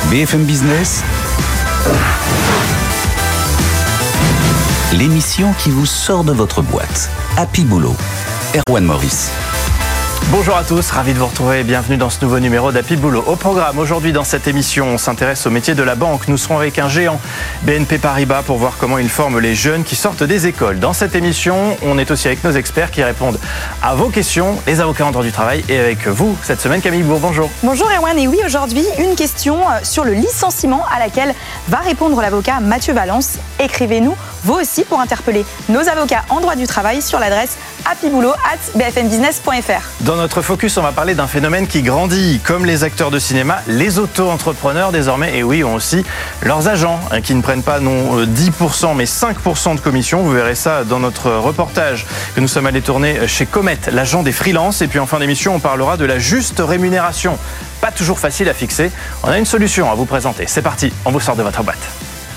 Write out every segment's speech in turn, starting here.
BFM Business, l'émission qui vous sort de votre boîte. Happy Boulot, Erwan Maurice. Bonjour à tous, ravi de vous retrouver et bienvenue dans ce nouveau numéro d'Happy Boulot. Au programme, aujourd'hui dans cette émission, on s'intéresse au métier de la banque. Nous serons avec un géant, BNP Paribas, pour voir comment il forme les jeunes qui sortent des écoles. Dans cette émission, on est aussi avec nos experts qui répondent à vos questions, les avocats en droit du travail. Et avec vous, cette semaine, Camille Bourg, bonjour. Bonjour Erwan, et oui, aujourd'hui, une question sur le licenciement à laquelle va répondre l'avocat Mathieu Valence. Écrivez-nous, vous aussi, pour interpeller nos avocats en droit du travail sur l'adresse happyboulot@bfmbusiness.fr. Dans notre focus, on va parler d'un phénomène qui grandit. Comme les acteurs de cinéma, les auto-entrepreneurs désormais, et oui, ont aussi leurs agents qui ne prennent pas non 10% mais 5% de commission. Vous verrez ça dans notre reportage que nous sommes allés tourner chez Comet, l'agent des freelances. Et puis en fin d'émission, on parlera de la juste rémunération. Pas toujours facile à fixer. On a une solution à vous présenter. C'est parti, on vous sort de votre boîte.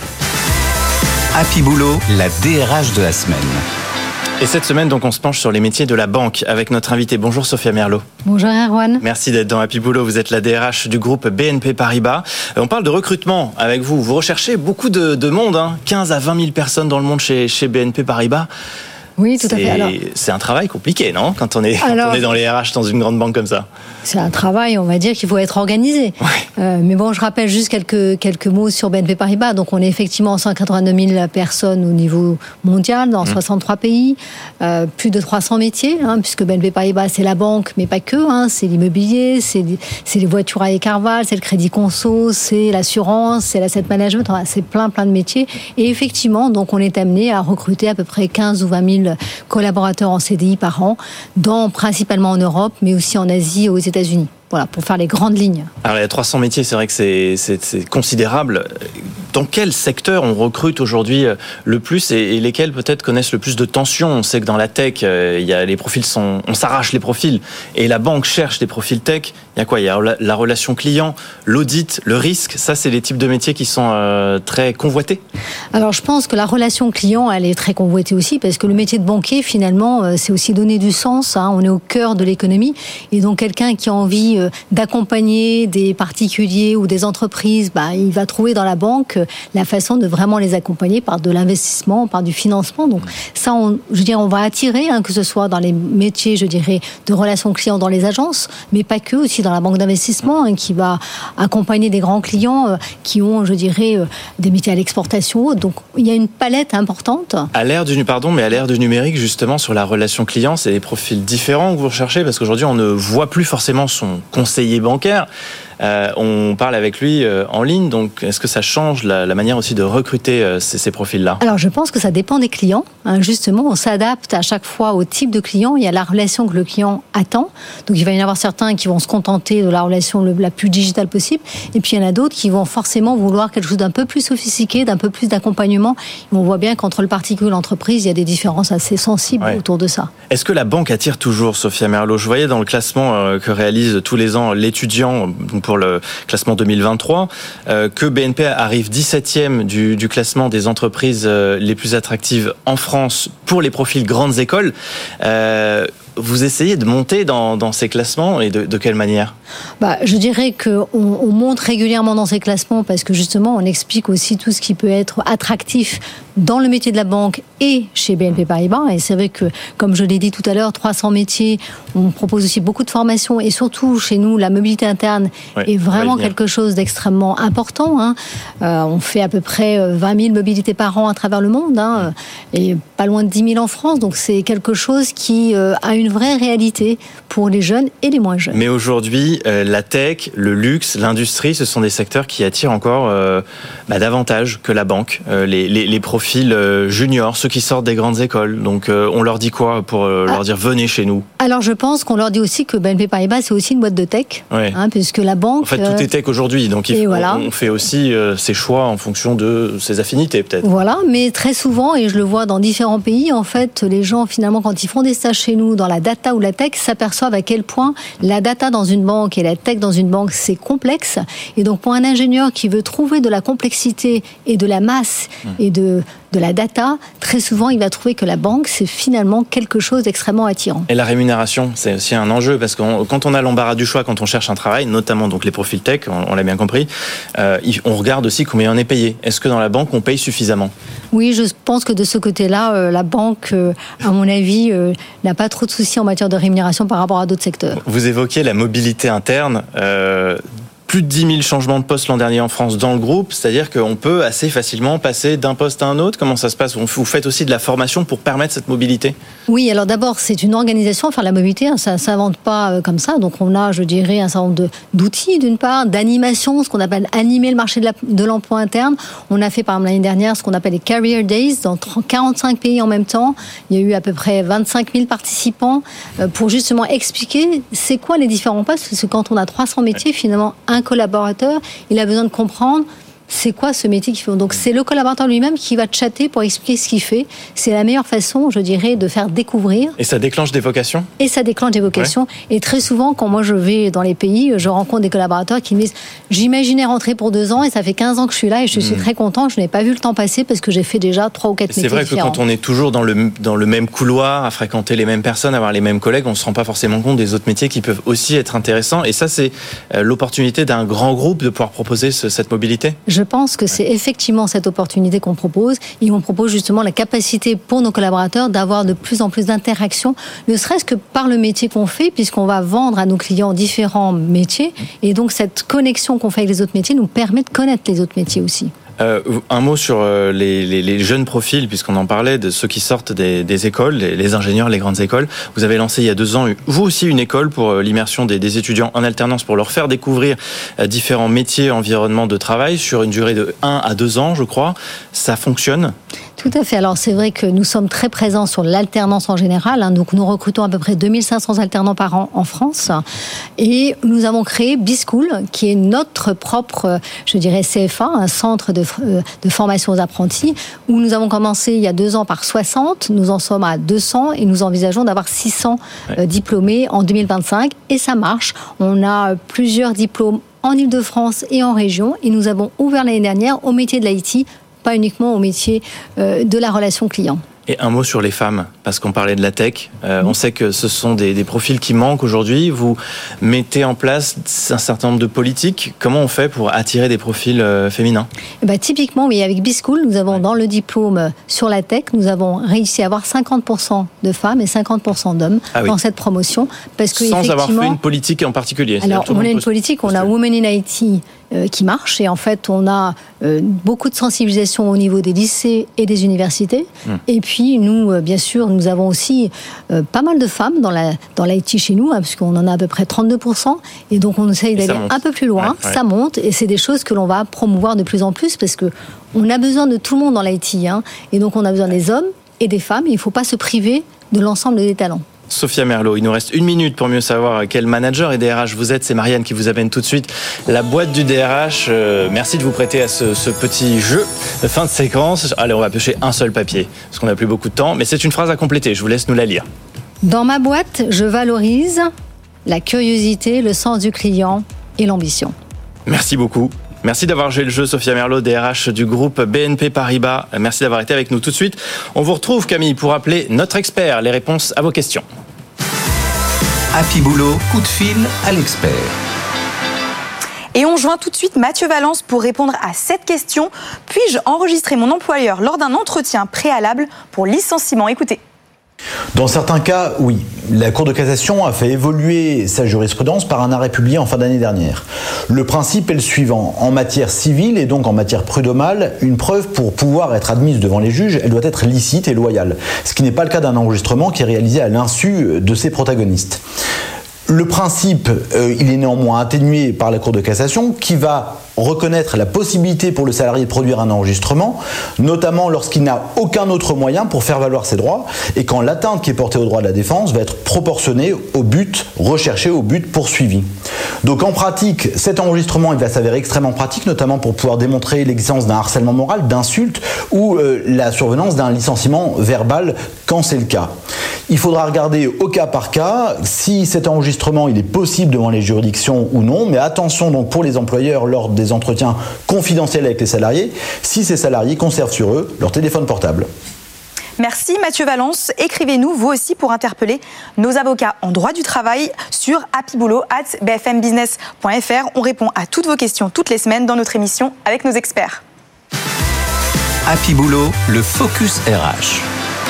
Happy Boulot, la DRH de la semaine. Et cette semaine, donc, on se penche sur les métiers de la banque avec notre invitée. Bonjour Sophia Merlot. Bonjour Erwan. Merci d'être dans Happy Boulot. Vous êtes la DRH du groupe BNP Paribas. On parle de recrutement avec vous. Vous recherchez beaucoup de monde, 15 à 20 000 personnes dans le monde chez BNP Paribas. Oui, tout à fait. Alors, c'est un travail compliqué, non ? Quand on est dans les RH dans une grande banque comme ça. C'est un travail, on va dire, qu'il faut être organisé. Ouais. Mais bon, je rappelle juste quelques mots sur BNP Paribas. Donc, on est effectivement 182 000 personnes au niveau mondial, dans 63 pays, plus de 300 métiers, puisque BNP Paribas, c'est la banque, mais pas que. C'est l'immobilier, c'est les voitures à Carval, c'est le crédit conso, c'est l'assurance, c'est l'asset management. Enfin, c'est plein de métiers. Et effectivement, donc, on est amené à recruter à peu près 15 ou 20 000 collaborateurs en CDI par an, principalement en Europe, mais aussi en Asie et aux États-Unis. Voilà, pour faire les grandes lignes. Alors, il y a 300 métiers, c'est vrai que c'est considérable. Dans quel secteur on recrute aujourd'hui le plus et lesquels peut-être connaissent le plus de tensions ? On sait que dans la tech, les profils on s'arrache les profils et la banque cherche des profils tech. Il y a quoi ? Il y a la relation client, l'audit, le risque. Ça, c'est les types de métiers qui sont très convoités. Alors, je pense que la relation client, elle est très convoitée aussi parce que le métier de banquier, finalement, c'est aussi donner du sens. On est au cœur de l'économie et donc quelqu'un qui a envie d'accompagner des particuliers ou des entreprises, il va trouver dans la banque la façon de vraiment les accompagner par de l'investissement, par du financement. Donc ça, on va attirer, que ce soit dans les métiers, de relations clients dans les agences, mais pas que, aussi dans la banque d'investissement, qui va accompagner des grands clients qui ont, des métiers à l'exportation. Donc il y a une palette importante. À l'ère du numérique, justement, sur la relation client, c'est des profils différents que vous recherchez, parce qu'aujourd'hui, on ne voit plus forcément son conseiller bancaire. On parle avec lui en ligne, donc est-ce que ça change la manière aussi de recruter ces profils-là ? Alors je pense que ça dépend des clients. Justement, on s'adapte à chaque fois au type de client. Il y a la relation que le client attend. Donc il va y en avoir certains qui vont se contenter de la relation la plus digitale possible. Et puis il y en a d'autres qui vont forcément vouloir quelque chose d'un peu plus sophistiqué, d'un peu plus d'accompagnement. Et on voit bien qu'entre le particulier et l'entreprise, il y a des différences assez sensibles autour de ça. Est-ce que la banque attire toujours, Sophia Merlot ? Je voyais dans le classement que réalise tous les ans l'étudiant pour le classement 2023, que BNP arrive 17e du classement des entreprises les plus attractives en France pour les profils grandes écoles. Vous essayez de monter dans ces classements et de quelle manière ? Je dirais qu'on monte régulièrement dans ces classements parce que justement on explique aussi tout ce qui peut être attractif dans le métier de la banque et chez BNP Paribas. Et c'est vrai que, comme je l'ai dit tout à l'heure, 300 métiers, on propose aussi beaucoup de formations et surtout chez nous, la mobilité interne est vraiment quelque chose d'extrêmement important. On fait à peu près 20 000 mobilités par an à travers le monde et pas loin de 10 000 en France. Donc c'est quelque chose qui a une vraie réalité pour les jeunes et les moins jeunes. Mais aujourd'hui, la tech, le luxe, l'industrie, ce sont des secteurs qui attirent encore davantage que la banque. Les profils juniors, ceux qui sortent des grandes écoles. Donc on leur dit quoi pour leur dire venez chez nous ? Alors je pense qu'on leur dit aussi que BNP Paribas c'est aussi une boîte de tech, puisque la banque... En fait tout est tech aujourd'hui, donc on fait aussi ses choix en fonction de ses affinités peut-être. Voilà, mais très souvent, et je le vois dans différents pays, en fait les gens finalement quand ils font des stages chez nous dans la data ou la tech s'aperçoivent à quel point la data dans une banque et la tech dans une banque c'est complexe. Et donc pour un ingénieur qui veut trouver de la complexité et de la masse et de de la data, très souvent, il va trouver que la banque, c'est finalement quelque chose d'extrêmement attirant. Et la rémunération, c'est aussi un enjeu, parce que quand on a l'embarras du choix, quand on cherche un travail, notamment donc les profils tech, on l'a bien compris, on regarde aussi combien on est payé. Est-ce que dans la banque, on paye suffisamment ? Oui, je pense que de ce côté-là, la banque, à mon avis, n'a pas trop de soucis en matière de rémunération par rapport à d'autres secteurs. Vous évoquez la mobilité interne. Plus de 10 000 changements de poste l'an dernier en France dans le groupe, c'est-à-dire qu'on peut assez facilement passer d'un poste à un autre. Comment ça se passe ? Vous faites aussi de la formation pour permettre cette mobilité ? Oui, alors d'abord, c'est une organisation, enfin la mobilité, ça ne s'invente pas comme ça. Donc on a, je dirais, un certain nombre d'outils, d'une part, d'animation, ce qu'on appelle animer le marché de l'emploi interne. On a fait, par exemple, l'année dernière, ce qu'on appelle les Career Days dans 45 pays en même temps. Il y a eu à peu près 25 000 participants pour justement expliquer c'est quoi les différents postes, parce que quand on a 300 métiers, finalement, un collaborateur, il a besoin de comprendre c'est quoi ce métier qu'il fait. Donc c'est le collaborateur lui-même qui va chatter pour expliquer ce qu'il fait. C'est la meilleure façon, je dirais, de faire découvrir. Et ça déclenche des vocations ? Et ça déclenche des vocations. Ouais. Et très souvent, quand moi je vais dans les pays, je rencontre des collaborateurs qui me disent « J'imaginais rentrer pour 2 ans et ça fait 15 ans que je suis là et je suis très content. Je n'ai pas vu le temps passer parce que j'ai fait déjà 3 ou 4 métiers différents. » C'est vrai que quand on est toujours dans le même couloir, à fréquenter les mêmes personnes, à avoir les mêmes collègues, on ne se rend pas forcément compte des autres métiers qui peuvent aussi être intéressants. Et ça, c'est l'opportunité d'un grand groupe de pouvoir proposer cette mobilité ? Je pense que c'est effectivement cette opportunité qu'on propose. Et on propose justement la capacité pour nos collaborateurs d'avoir de plus en plus d'interactions, ne serait-ce que par le métier qu'on fait, puisqu'on va vendre à nos clients différents métiers. Et donc cette connexion qu'on fait avec les autres métiers nous permet de connaître les autres métiers aussi. Un mot sur les jeunes profils, puisqu'on en parlait, de ceux qui sortent des écoles, les ingénieurs, les grandes écoles. Vous avez lancé il y a 2 ans, vous aussi, une école pour l'immersion des étudiants en alternance, pour leur faire découvrir différents métiers, environnements de travail, sur une durée de 1 à 2 ans, je crois. Ça fonctionne ? Tout à fait. Alors c'est vrai que nous sommes très présents sur l'alternance en général. Donc nous recrutons à peu près 2500 alternants par an en France. Et nous avons créé B-School, qui est notre propre, je dirais, CFA, un centre de formation aux apprentis, où nous avons commencé il y a 2 ans par 60. Nous en sommes à 200 et nous envisageons d'avoir 600 diplômés en 2025. Et ça marche. On a plusieurs diplômes en Ile-de-France et en région. Et nous avons ouvert l'année dernière au métier de l'IT, pas uniquement au métier de la relation client. Et un mot sur les femmes, parce qu'on parlait de la tech. On sait que ce sont des profils qui manquent aujourd'hui. Vous mettez en place un certain nombre de politiques. Comment on fait pour attirer des profils féminins ? Typiquement, oui, avec B-School, nous avons dans le diplôme sur la tech, nous avons réussi à avoir 50% de femmes et 50% d'hommes dans cette promotion. Parce que sans avoir fait une politique en particulier. Alors, on a une politique, on a Women in IT qui marche, et en fait on a beaucoup de sensibilisation au niveau des lycées et des universités. Et puis nous, bien sûr, nous avons aussi pas mal de femmes dans l'IT chez nous, puisqu'on en a à peu près 32%, et donc on essaye d'aller un peu plus loin. Ça monte, et c'est des choses que l'on va promouvoir de plus en plus, parce que on a besoin de tout le monde dans l'IT, et donc on a besoin des hommes et des femmes, et il ne faut pas se priver de l'ensemble des talents. Sophia Merlot, il nous reste 1 minute pour mieux savoir quel manager et DRH vous êtes. C'est Marianne qui vous amène tout de suite la boîte du DRH. Merci de vous prêter à ce petit jeu de fin de séquence. Allez, on va piocher un seul papier, parce qu'on n'a plus beaucoup de temps, mais c'est une phrase à compléter. Je vous laisse nous la lire. Dans ma boîte, je valorise la curiosité, le sens du client et l'ambition. Merci beaucoup. Merci d'avoir joué le jeu, Sophia Merlot, DRH du groupe BNP Paribas. Merci d'avoir été avec nous tout de suite. On vous retrouve, Camille, pour appeler notre expert, les réponses à vos questions. Happy Boulot, coup de fil à l'expert. Et on joint tout de suite Mathieu Valence pour répondre à cette question. Puis-je enregistrer mon employeur lors d'un entretien préalable pour licenciement ? Écoutez. Dans certains cas, oui. La Cour de cassation a fait évoluer sa jurisprudence par un arrêt publié en fin d'année dernière. Le principe est le suivant. En matière civile et donc en matière prud'homale, une preuve pour pouvoir être admise devant les juges, elle doit être licite et loyale. Ce qui n'est pas le cas d'un enregistrement qui est réalisé à l'insu de ses protagonistes. Le principe, il est néanmoins atténué par la Cour de cassation qui va reconnaître la possibilité pour le salarié de produire un enregistrement, notamment lorsqu'il n'a aucun autre moyen pour faire valoir ses droits et quand l'atteinte qui est portée aux droits de la défense va être proportionnée au but recherché, au but poursuivi. Donc en pratique, cet enregistrement il va s'avérer extrêmement pratique, notamment pour pouvoir démontrer l'existence d'un harcèlement moral, d'insultes ou la survenance d'un licenciement verbal quand c'est le cas. Il faudra regarder au cas par cas si cet enregistrement l'enregistrement, il est possible devant les juridictions ou non, mais attention donc pour les employeurs lors des entretiens confidentiels avec les salariés, si ces salariés conservent sur eux leur téléphone portable. Merci Mathieu Valence. Écrivez-nous, vous aussi, pour interpeller nos avocats en droit du travail sur happyboulot@bfmbusiness.fr. On répond à toutes vos questions toutes les semaines dans notre émission avec nos experts. Happy Boulot, le Focus RH.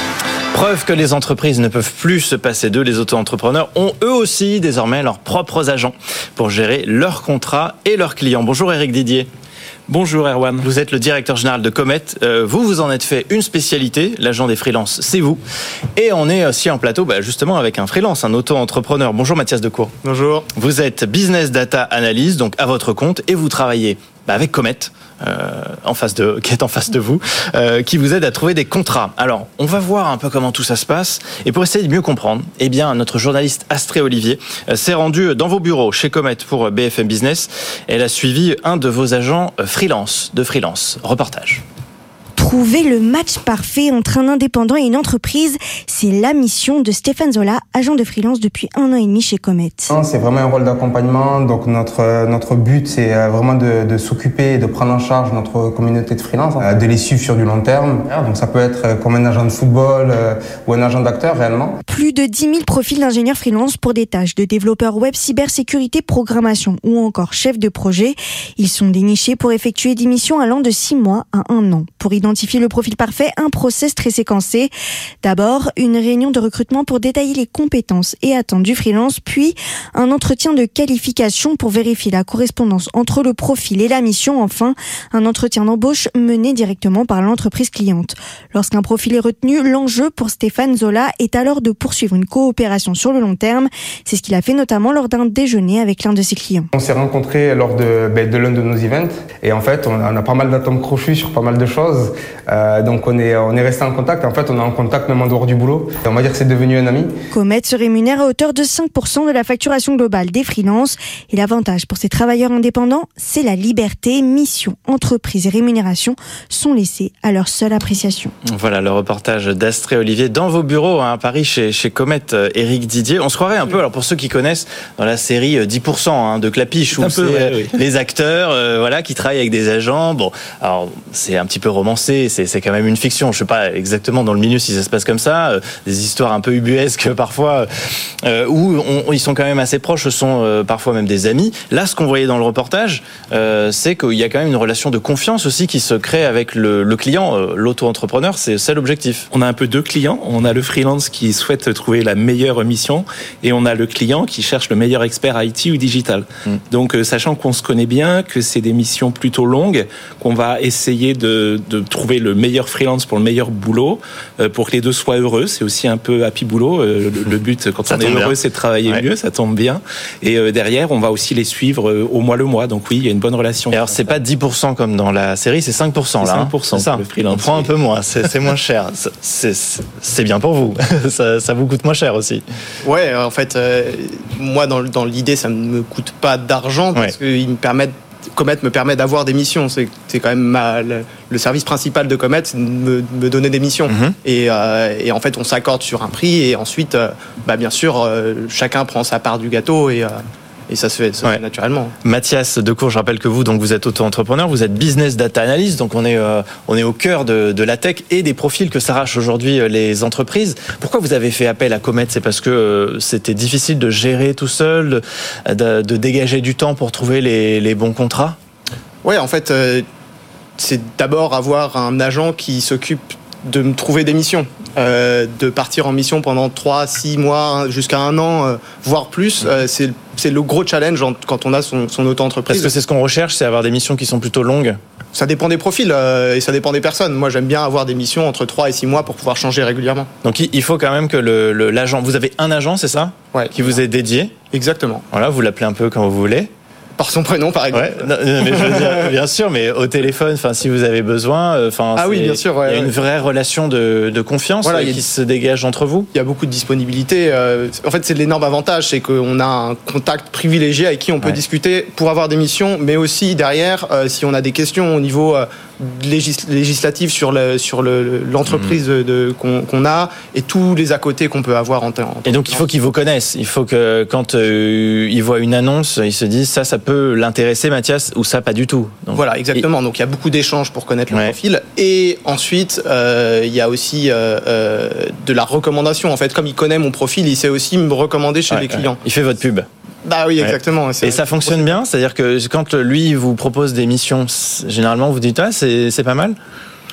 Preuve que les entreprises ne peuvent plus se passer d'eux, les auto-entrepreneurs ont eux aussi désormais leurs propres agents pour gérer leurs contrats et leurs clients. Bonjour Éric Didier. Bonjour Erwan. Vous êtes le directeur général de Comet. Vous en êtes fait une spécialité, l'agent des freelances, c'est vous. Et on est aussi en plateau justement avec un freelance, un auto-entrepreneur. Bonjour Mathias Decour. Bonjour. Vous êtes Business Data Analyst, donc à votre compte, et vous travaillez avec Comet, qui est en face de vous, qui vous aide à trouver des contrats. Alors, on va voir un peu comment tout ça se passe. Et pour essayer de mieux comprendre, notre journaliste Astrée Olivier s'est rendue dans vos bureaux chez Comet pour BFM Business. Elle a suivi un de vos agents freelance. Reportage. Trouver le match parfait entre un indépendant et une entreprise, c'est la mission de Stéphane Zola, agent de freelance depuis 1 an et demi chez Comet. C'est vraiment un rôle d'accompagnement. Donc notre but, c'est vraiment de s'occuper et de prendre en charge notre communauté de freelance, de les suivre sur du long terme. Donc ça peut être comme un agent de football ou un agent d'acteur réellement. Plus de 10 000 profils d'ingénieurs freelance pour des tâches de développeurs web, cybersécurité, programmation ou encore chef de projet. Ils sont dénichés pour effectuer des missions allant de 6 mois à 1 an. Pour identifier le profil parfait, un process très séquencé. D'abord, une réunion de recrutement pour détailler les compétences et attentes du freelance, puis un entretien de qualification pour vérifier la correspondance entre le profil et la mission. Enfin, un entretien d'embauche mené directement par l'entreprise cliente. Lorsqu'un profil est retenu, l'enjeu pour Stéphane Zola est alors de poursuivre une coopération sur le long terme. C'est ce qu'il a fait notamment lors d'un déjeuner avec l'un de ses clients. On s'est rencontrés lors de l'un de nos events et en fait, on a pas mal d'atomes crochus sur pas mal de choses. Donc on est resté en contact. En fait, on est en contact même en dehors du boulot. On va dire que c'est devenu un ami. Comet se rémunère à hauteur de 5% de la facturation globale des freelances. Et l'avantage pour ces travailleurs indépendants, c'est la liberté. Mission, entreprise et rémunération sont laissés à leur seule appréciation. Voilà le reportage d'Astrée Olivier dans vos bureaux à Paris chez Comet. Éric Didier. On se croirait un peu, alors pour ceux qui connaissent, dans la série 10% de Clapiche, où c'est les acteurs qui travaillent avec des agents. Bon, alors c'est un petit peu romancé, c'est quand même une fiction. Je sais pas exactement dans le milieu si ça se passe comme ça. Des histoires un peu ubuesques parfois, où ils sont quand même assez proches, ce sont parfois même des amis. Là, ce qu'on voyait dans le reportage, c'est qu'il y a quand même une relation de confiance aussi qui se crée avec le client, l'auto-entrepreneur. C'est l'objectif. On a un peu deux clients. On a le freelance qui souhaite trouver la meilleure mission et on a le client qui cherche le meilleur expert IT ou digital. Donc, sachant qu'on se connaît bien, que c'est des missions plutôt longues, qu'on va essayer de trouver le meilleur freelance pour le meilleur boulot, pour que les deux soient heureux. C'est aussi un peu happy boulot. Le but, quand on est heureux, c'est de travailler mieux. Ça tombe bien. Et derrière, on va aussi les suivre au mois le mois. Donc oui, il y a une bonne relation. Et alors, c'est pas 10% comme dans la série, c'est 5% là. 5% c'est ça. Le freelance. On prend un peu moins, c'est moins cher. C'est bien pour vous. Ça vous coûte moins cher aussi. Ouais, en fait, moi, dans l'idée, ça ne me coûte pas d'argent parce qu'ils me permettent. Comet me permet d'avoir des missions. C'est quand même le service principal de Comet, c'est de me donner des missions. Et en fait, on s'accorde sur un prix et ensuite, bien sûr, chacun prend sa part du gâteau et ça se fait naturellement. Mathias Decour, je rappelle que vous êtes auto-entrepreneur, vous êtes business data analyst, donc on est au cœur de la tech et des profils que s'arrachent aujourd'hui les entreprises. Pourquoi vous avez fait appel à Comet ? C'est parce que c'était difficile de gérer tout seul, de dégager du temps pour trouver les bons contrats ? Oui, en fait, c'est d'abord avoir un agent qui s'occupe de me trouver des missions, de partir en mission pendant 3-6 mois, jusqu'à 1 an, voire plus. C'est le gros challenge quand on a son auto-entreprise. Est-ce que c'est ce qu'on recherche, c'est avoir des missions qui sont plutôt longues ? Ça dépend des profils et ça dépend des personnes. Moi, j'aime bien avoir des missions entre 3 et 6 mois pour pouvoir changer régulièrement. Donc, il faut quand même que l'agent... Vous avez un agent, c'est ça ? Ouais. Qui vous est dédié ? Exactement. Voilà, vous l'appelez un peu quand vous voulez. Par son prénom, par exemple. Ouais, mais je veux dire, bien sûr, mais au téléphone, si vous avez besoin, oui, bien sûr, il y a une vraie relation de confiance qui se dégage entre vous. Il y a beaucoup de disponibilité. En fait, c'est l'énorme avantage, c'est qu'on a un contact privilégié avec qui on peut discuter pour avoir des missions, mais aussi derrière, si on a des questions au niveau législatives sur l'entreprise qu'on a et tous les à côté qu'on peut avoir en termes. Et donc il faut qu'ils vous connaissent. Il faut que quand ils voient une annonce, ils se disent ça peut l'intéresser Mathias ou ça pas du tout. Donc, voilà, exactement. Donc il y a beaucoup d'échanges pour connaître le profil. Et ensuite, il y a aussi de la recommandation. En fait, comme il connaît mon profil, il sait aussi me recommander chez les clients. Il fait votre pub. Bah oui, exactement. Ouais. Et ça fonctionne bien, c'est-à-dire que quand lui vous propose des missions, généralement vous dites c'est pas mal.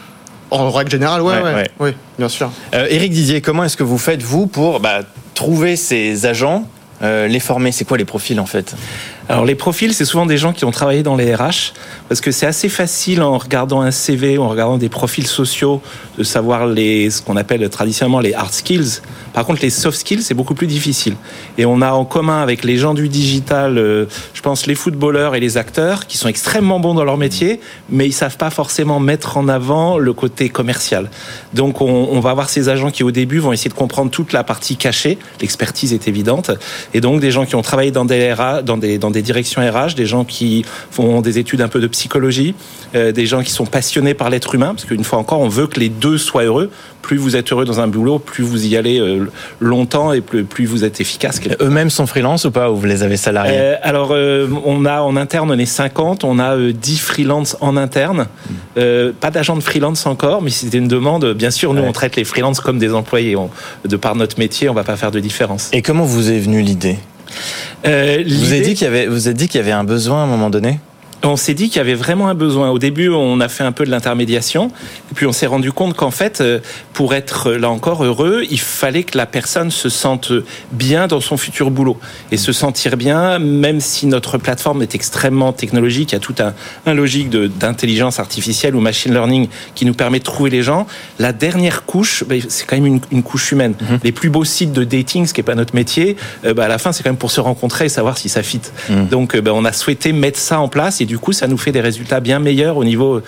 En règle générale, oui, bien sûr. Éric Didier, comment est-ce que vous faites vous pour trouver ces agents, les former? C'est quoi les profils en fait? Alors les profils, c'est souvent des gens qui ont travaillé dans les RH, parce que c'est assez facile en regardant un CV, en regardant des profils sociaux, de savoir ce qu'on appelle traditionnellement les hard skills. Par contre, les soft skills, c'est beaucoup plus difficile. Et on a en commun avec les gens du digital, je pense les footballeurs et les acteurs, qui sont extrêmement bons dans leur métier, mais ils savent pas forcément mettre en avant le côté commercial. Donc on va avoir ces agents qui au début vont essayer de comprendre toute la partie cachée, l'expertise est évidente, et donc des gens qui ont travaillé dans des RH, dans des directions RH, des gens qui font des études un peu de psychologie, des gens qui sont passionnés par l'être humain, parce qu'une fois encore, on veut que les deux soient heureux. Plus vous êtes heureux dans un boulot, plus vous y allez longtemps et plus vous êtes efficace. Eux-mêmes sont freelance ou pas, ou vous les avez salariés? Alors, on a en interne, on est 50, on a 10 freelance en interne. Pas d'agent de freelance encore, mais c'était une demande. Bien sûr, nous, on traite les freelance comme des employés. De par notre métier, on va pas faire de différence. Et comment vous est venue l'idée? Vous avez dit qu'il y avait un besoin à un moment donné? On s'est dit qu'il y avait vraiment un besoin. Au début, on a fait un peu de l'intermédiation, et puis on s'est rendu compte qu'en fait, pour être là encore heureux, il fallait que la personne se sente bien dans son futur boulot. Et se sentir bien, même si notre plateforme est extrêmement technologique, il y a tout un logique d'intelligence artificielle ou machine learning qui nous permet de trouver les gens. La dernière couche, c'est quand même une couche humaine. Les plus beaux sites de dating, ce qui n'est pas notre métier, à la fin, c'est quand même pour se rencontrer et savoir si ça fit. Donc, on a souhaité mettre ça en place, et du coup, ça nous fait des résultats bien meilleurs au niveau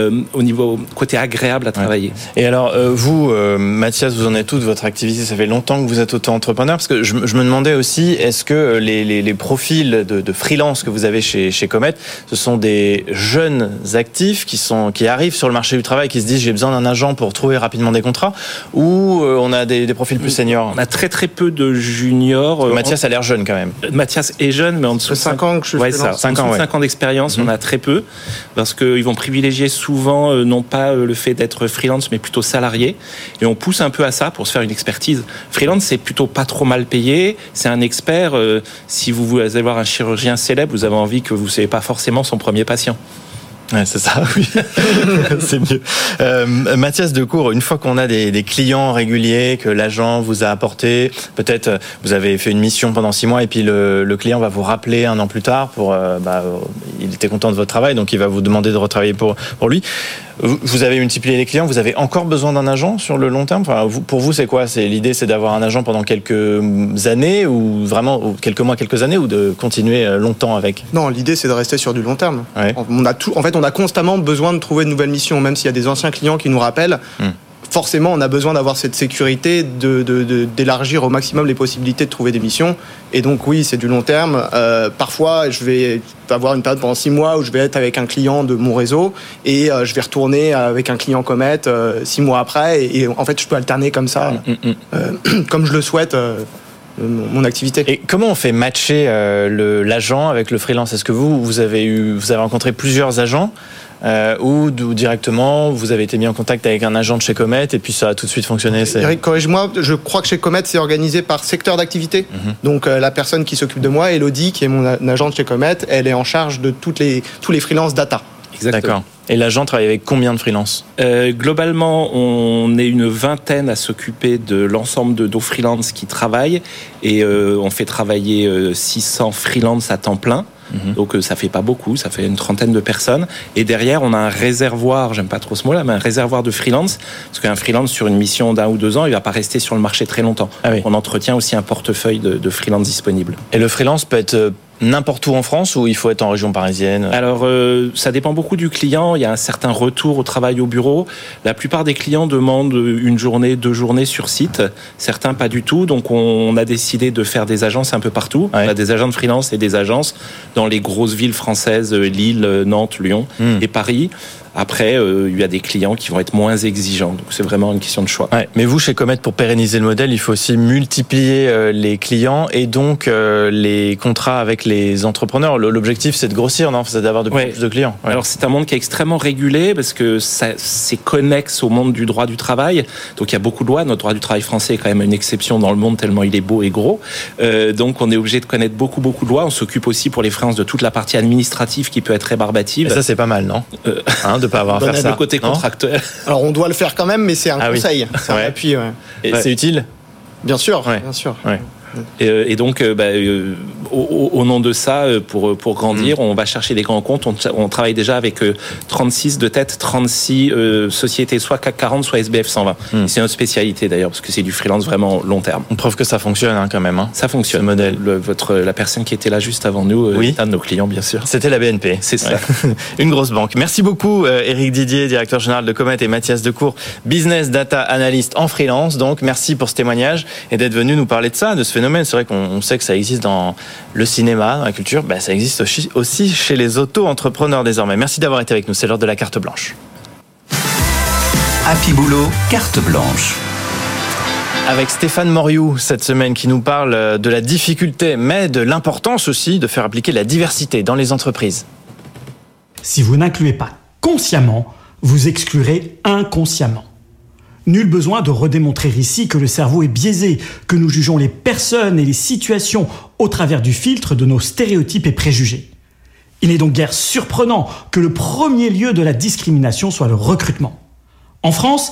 côté agréable à travailler. Et alors, vous, Mathias, vous en êtes où de votre activité? Ça fait longtemps que vous êtes auto-entrepreneur, parce que je me demandais aussi, est-ce que les profils de freelance que vous avez chez Comet, ce sont des jeunes actifs qui arrivent sur le marché du travail, qui se disent j'ai besoin d'un agent pour trouver rapidement des contrats, ou on a des profils plus seniors? On a très très peu de juniors. Mathias a l'air jeune quand même. Mathias est jeune, mais en dessous de 5 ans que je fais 5 ans d'expérience, on a très peu, parce qu'ils vont privilégier souvent non pas le fait d'être freelance, mais plutôt salarié, et on pousse un peu à ça pour se faire une expertise. Freelance, c'est plutôt pas trop mal payé, c'est un expert. Si vous allez voir un chirurgien célèbre, vous avez envie que vous ne savez pas forcément son premier patient. Ouais, c'est ça, oui. C'est mieux. Mathias Decour, une fois qu'on a des clients réguliers, que l'agent vous a apporté, peut-être vous avez fait une mission pendant 6 mois et puis le client va vous rappeler 1 an plus tard il était content de votre travail, donc il va vous demander de retravailler pour lui. Vous avez multiplié les clients, vous avez encore besoin d'un agent sur le long terme? Pour vous, c'est quoi? L'idée, c'est d'avoir un agent pendant quelques années, ou vraiment quelques mois, quelques années, ou de continuer longtemps avec? Non, l'idée, c'est de rester sur du long terme. Ouais. On a constamment besoin de trouver de nouvelles missions, même s'il y a des anciens clients qui nous rappellent. Forcément, on a besoin d'avoir cette sécurité, d'élargir au maximum les possibilités de trouver des missions. Et donc oui, c'est du long terme. Parfois, je vais avoir une période pendant 6 mois où je vais être avec un client de mon réseau, et je vais retourner avec un client Comet 6 mois après. Et en fait, je peux alterner comme ça, comme je le souhaite. Mon activité. Et comment on fait matcher l'agent avec le freelance? Est-ce que vous avez rencontré plusieurs agents, ou directement vous avez été mis en contact avec un agent de chez Comet et puis ça a tout de suite fonctionné? Eric, corrige-moi, je crois que chez Comet c'est organisé par secteur d'activité. Donc la personne qui s'occupe de moi, Elodie, qui est mon agent de chez Comet, elle est en charge de tous les freelances data. Exactement. D'accord. Et l'agent travaille avec combien de freelances? Globalement, on est une vingtaine à s'occuper de l'ensemble de nos freelances qui travaillent, et on fait travailler 600 freelances à temps plein. Donc ça fait pas beaucoup, ça fait une 30aine de personnes. Et derrière, on a un réservoir, j'aime pas trop ce mot-là, mais un réservoir de freelance, parce qu'un freelance sur une mission d'1 ou 2 ans, il va pas rester sur le marché très longtemps. Ah oui. On entretient aussi un portefeuille de freelance disponible. Et le freelance peut être n'importe où en France, ou il faut être en région parisienne? Alors, ça dépend beaucoup du client. Il y a un certain retour au travail au bureau. La plupart des clients demandent 1 journée, 2 journées sur site. Certains, pas du tout. Donc, on a décidé de faire des agences un peu partout. Ouais. On a des agents de freelance et des agences dans les grosses villes françaises, Lille, Nantes, Lyon et Paris. Après, il y a des clients qui vont être moins exigeants. Donc, c'est vraiment une question de choix. Ouais, mais vous, chez Comet, pour pérenniser le modèle, il faut aussi multiplier les clients et donc les contrats avec les entrepreneurs. L'objectif, c'est de grossir, non ? C'est d'avoir de plus en plus de clients. Ouais. Alors, c'est un monde qui est extrêmement régulé parce que c'est connexe au monde du droit du travail. Donc, il y a beaucoup de lois. Notre droit du travail français est quand même une exception dans le monde tellement il est beau et gros. Donc, on est obligé de connaître beaucoup de lois. On s'occupe aussi pour les freelances de toute la partie administrative qui peut être rébarbative. Et ça, c'est pas mal, non ? De pas avoir à faire ça. Le côté contractuel. Alors, on doit le faire quand même, mais c'est un conseil. C'est un appui. Ouais. Et c'est utile ? Bien sûr, bien sûr. Ouais. Et donc, au nom de ça, pour grandir, on va chercher des grands comptes. On travaille déjà avec 36 sociétés, soit CAC 40, soit SBF 120. C'est notre spécialité d'ailleurs, parce que c'est du freelance vraiment long terme. On prouve que ça fonctionne quand même. Ça fonctionne. Ce modèle. La personne qui était là juste avant nous est un de nos clients, bien sûr. C'était la BNP. C'est ça. Une grosse banque. Merci beaucoup, Éric Didier, directeur général de Comet, et Mathias Decourt, business data analyst en freelance. Donc, merci pour ce témoignage et d'être venu nous parler de ça, de ce phénomène. C'est vrai qu'on sait que ça existe dans le cinéma, dans la culture. Ça existe aussi chez les auto-entrepreneurs désormais. Merci d'avoir été avec nous. C'est l'heure de la carte blanche. Happy Boulot, carte blanche. Avec Stéphane Moriou, cette semaine, qui nous parle de la difficulté, mais de l'importance aussi de faire appliquer la diversité dans les entreprises. Si vous n'incluez pas consciemment, vous exclurez inconsciemment. Nul besoin de redémontrer ici que le cerveau est biaisé, que nous jugeons les personnes et les situations au travers du filtre de nos stéréotypes et préjugés. Il n'est donc guère surprenant que le premier lieu de la discrimination soit le recrutement. En France,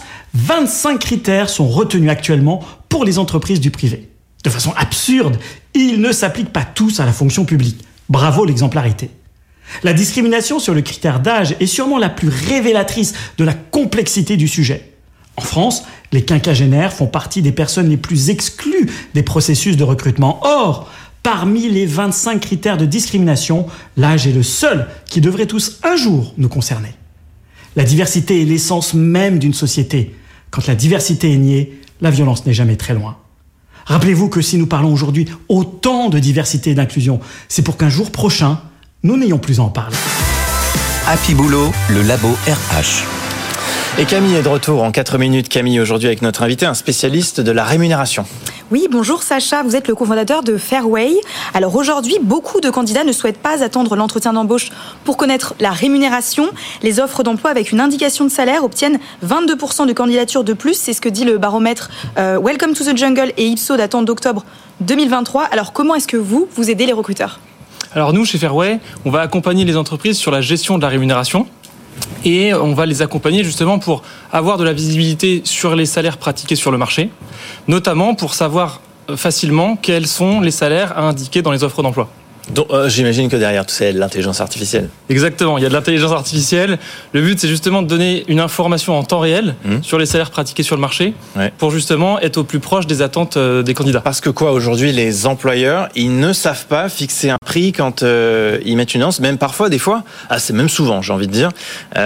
25 critères sont retenus actuellement pour les entreprises du privé. De façon absurde, ils ne s'appliquent pas tous à la fonction publique. Bravo l'exemplarité. La discrimination sur le critère d'âge est sûrement la plus révélatrice de la complexité du sujet. En France, les quinquagénaires font partie des personnes les plus exclues des processus de recrutement. Or, parmi les 25 critères de discrimination, l'âge est le seul qui devrait tous un jour nous concerner. La diversité est l'essence même d'une société. Quand la diversité est niée, la violence n'est jamais très loin. Rappelez-vous que si nous parlons aujourd'hui autant de diversité et d'inclusion, c'est pour qu'un jour prochain, nous n'ayons plus à en parler. Happy Boulot, le labo RH. Et Camille est de retour en 4 minutes. Camille, aujourd'hui avec notre invité, un spécialiste de la rémunération. Oui, bonjour Sacha, vous êtes le cofondateur de Fairway. Alors aujourd'hui, beaucoup de candidats ne souhaitent pas attendre l'entretien d'embauche pour connaître la rémunération. Les offres d'emploi avec une indication de salaire obtiennent 22% de candidatures de plus. C'est ce que dit le baromètre Welcome to the Jungle et Ipsos datant d'octobre 2023. Alors comment est-ce que vous aidez les recruteurs ? Alors nous, chez Fairway, on va accompagner les entreprises sur la gestion de la rémunération. Et on va les accompagner justement pour avoir de la visibilité sur les salaires pratiqués sur le marché, notamment pour savoir facilement quels sont les salaires à indiquer dans les offres d'emploi. Donc, j'imagine que derrière tout ça, il y a de l'intelligence artificielle. Exactement, il y a de l'intelligence artificielle. Le but, c'est justement de donner une information en temps réel sur les salaires pratiqués sur le marché pour justement être au plus proche des attentes des candidats. Parce que aujourd'hui, les employeurs, ils ne savent pas fixer un prix quand ils mettent une annonce, même parfois, des fois, c'est même souvent, j'ai envie de dire,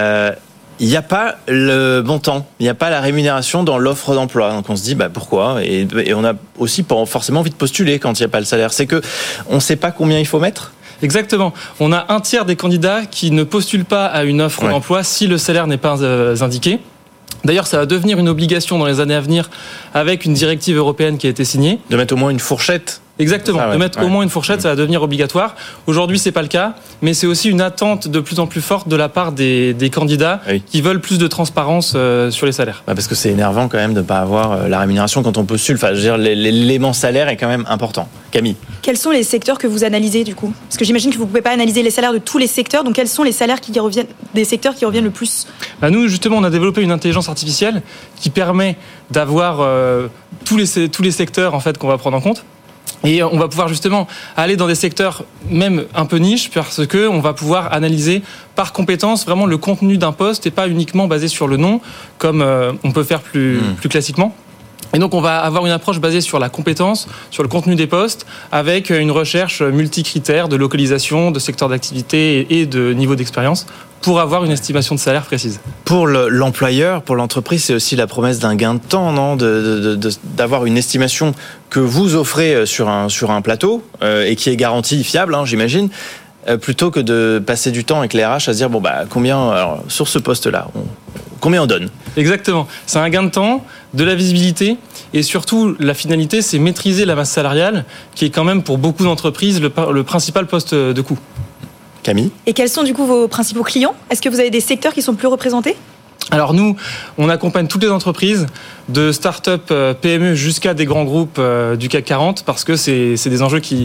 il n'y a pas le montant, il n'y a pas la rémunération dans l'offre d'emploi. Donc on se dit pourquoi, et on a aussi pas forcément envie de postuler quand il n'y a pas le salaire. C'est que on ne sait pas combien il faut mettre. Exactement. On a un tiers des candidats qui ne postulent pas à une offre d'emploi si le salaire n'est pas indiqué. D'ailleurs, ça va devenir une obligation dans les années à venir avec une directive européenne qui a été signée. De mettre au moins une fourchette. Exactement, de mettre au moins une fourchette, ça va devenir obligatoire. Aujourd'hui, c'est pas le cas, mais c'est aussi une attente de plus en plus forte de la part des candidats qui veulent plus de transparence sur les salaires. Parce que c'est énervant quand même de ne pas avoir la rémunération quand on postule. Enfin, je veux dire, l'élément salaire est quand même important. Camille. Quels sont les secteurs que vous analysez du coup ? Parce que j'imagine que vous ne pouvez pas analyser les salaires de tous les secteurs, donc quels sont les salaires des secteurs qui reviennent le plus ? Nous, justement, on a développé une intelligence artificielle qui permet d'avoir tous les secteurs en fait, qu'on va prendre en compte. Et on va pouvoir justement aller dans des secteurs même un peu niche parce que on va pouvoir analyser par compétence vraiment le contenu d'un poste et pas uniquement basé sur le nom comme on peut faire plus classiquement. Et donc on va avoir une approche basée sur la compétence, sur le contenu des postes, avec une recherche multicritères de localisation, de secteur d'activité et de niveau d'expérience pour avoir une estimation de salaire précise. Pour l'employeur, pour l'entreprise, c'est aussi la promesse d'un gain de temps, non ? D'avoir une estimation que vous offrez sur un plateau et qui est garantie, fiable, j'imagine. plutôt que de passer du temps avec les RH à se dire combien, alors, sur ce poste-là, combien on donne? Exactement. C'est un gain de temps, de la visibilité et surtout la finalité, c'est maîtriser la masse salariale qui est quand même pour beaucoup d'entreprises le principal poste de coût. Camille? Et quels sont du coup vos principaux clients? Est-ce que vous avez des secteurs qui sont plus représentés? Alors nous, on accompagne toutes les entreprises, de start-up PME jusqu'à des grands groupes du CAC 40 parce que c'est des enjeux qui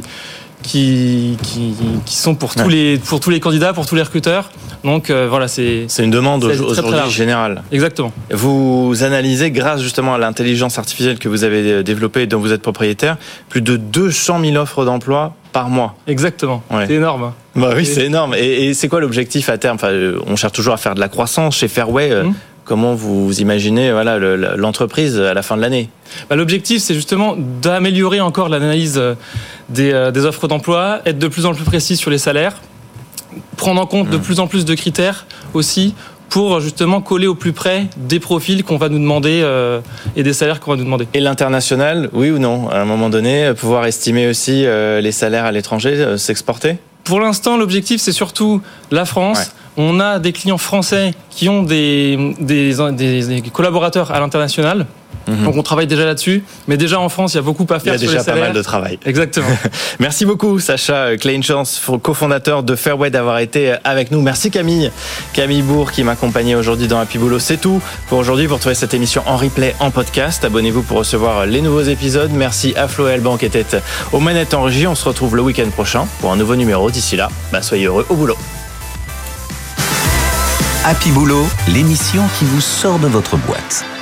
sont pour tous les candidats, pour tous les recruteurs. Donc voilà, c'est une demande aujourd'hui très générale. Exactement. Vous analysez, grâce justement à l'intelligence artificielle que vous avez développée et dont vous êtes propriétaire, plus de 200 000 offres d'emploi par mois. Exactement. Ouais. C'est énorme. Bah oui, c'est énorme. Et c'est quoi l'objectif à terme? On cherche toujours à faire de la croissance chez Fairway. Comment vous imaginez l'entreprise à la fin de l'année? L'objectif, c'est justement d'améliorer encore l'analyse des offres d'emploi, être de plus en plus précis sur les salaires, prendre en compte de plus en plus de critères aussi pour justement coller au plus près des profils qu'on va nous demander et des salaires qu'on va nous demander. Et l'international, oui ou non? À un moment donné, pouvoir estimer aussi les salaires à l'étranger, s'exporter? Pour l'instant, l'objectif, c'est surtout la France. Ouais. On a des clients français qui ont des collaborateurs à l'international. Donc on travaille déjà là-dessus, mais déjà en France il y a beaucoup à faire sur les salaires. Il y a déjà pas mal de travail. Exactement. Merci beaucoup Sacha Kleinchance, cofondateur de Fairway, d'avoir été avec nous. Merci Camille Bourg qui m'accompagnait aujourd'hui dans Happy Boulot. C'est tout pour aujourd'hui. Vous retrouvez cette émission en replay, en podcast. Abonnez-vous pour recevoir les nouveaux épisodes. Merci à Flo et Alban qui étaient aux manettes en régie. On se retrouve le week-end prochain pour un nouveau numéro. D'ici là, soyez heureux au boulot. Happy Boulot, l'émission qui vous sort de votre boîte.